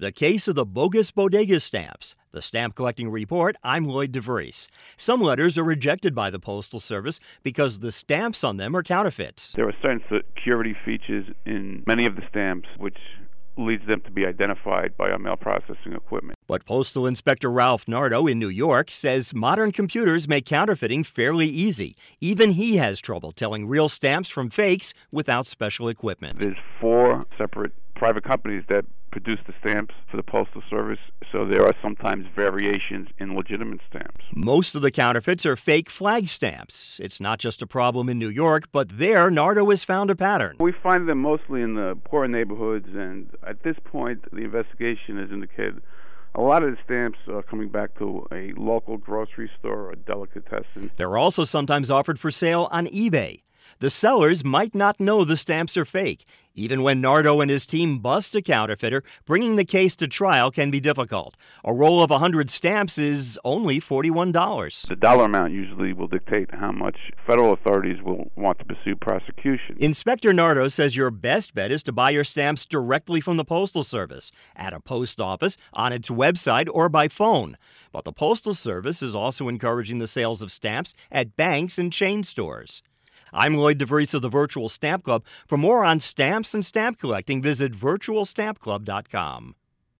The case of the bogus bodega stamps. The Stamp Collecting Report, I'm Lloyd DeVries. Some letters are rejected by the Postal Service because the stamps on them are counterfeits. There are certain security features in many of the stamps which leads them to be identified by our mail processing equipment. But Postal Inspector Ralph Nardo in New York says modern computers make counterfeiting fairly easy. Even he has trouble telling real stamps from fakes without special equipment. There's 4 separate private companies that produce the stamps for the Postal Service, so there are sometimes variations in legitimate stamps. Most of the counterfeits are fake flag stamps. It's not just a problem in New York, but there Nardo has found a pattern. We find them mostly in the poorer neighborhoods, and at this point, the investigation has indicated a lot of the stamps are coming back to a local grocery store or delicatessen. They're also sometimes offered for sale on eBay. The sellers might not know the stamps are fake. Even when Nardo and his team bust a counterfeiter, bringing the case to trial can be difficult. A roll of 100 stamps is only $41. The dollar amount usually will dictate how much federal authorities will want to pursue prosecution. Inspector Nardo says your best bet is to buy your stamps directly from the Postal Service, at a post office, on its website, or by phone. But the Postal Service is also encouraging the sales of stamps at banks and chain stores. I'm Lloyd DeVries of the Virtual Stamp Club. For more on stamps and stamp collecting, visit virtualstampclub.com.